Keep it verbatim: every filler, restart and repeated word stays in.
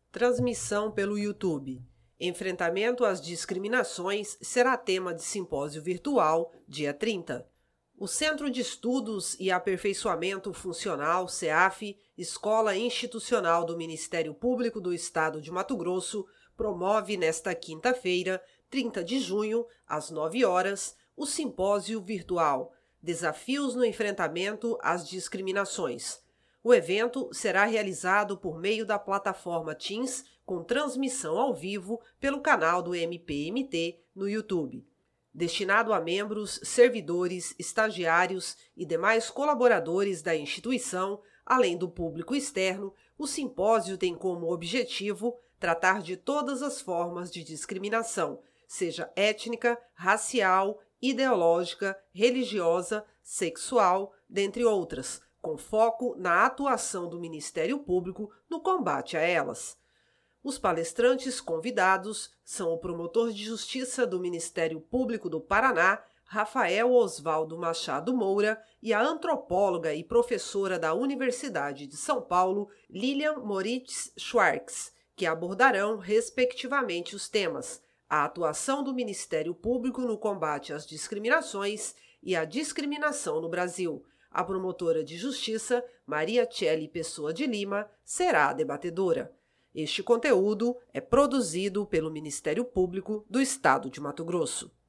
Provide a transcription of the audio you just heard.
Transmissão pelo YouTube. Enfrentamento às discriminações será tema de simpósio virtual, dia trinta. O Centro de Estudos e Aperfeiçoamento Funcional, CEAF, Escola Institucional do Ministério Público do Estado de Mato Grosso, promove nesta quinta-feira, trinta de junho, às nove horas, o simpósio virtual Desafios no Enfrentamento às Discriminações. O evento será realizado por meio da plataforma Teams, com transmissão ao vivo pelo canal do M P M T no YouTube. Destinado a membros, servidores, estagiários e demais colaboradores da instituição, além do público externo, o simpósio tem como objetivo tratar de todas as formas de discriminação, seja étnica, racial, ideológica, religiosa, sexual, dentre outras, com foco na atuação do Ministério Público no combate a elas. Os palestrantes convidados são o promotor de justiça do Ministério Público do Paraná, Rafael Osvaldo Machado Moura, e a antropóloga e professora da Universidade de São Paulo, Lilian Moritz Schwartz, que abordarão, respectivamente, os temas: a atuação do Ministério Público no combate às discriminações e a discriminação no Brasil. A promotora de justiça, Maria Tchely Pessoa de Lima, será a debatedora. Este conteúdo é produzido pelo Ministério Público do Estado de Mato Grosso.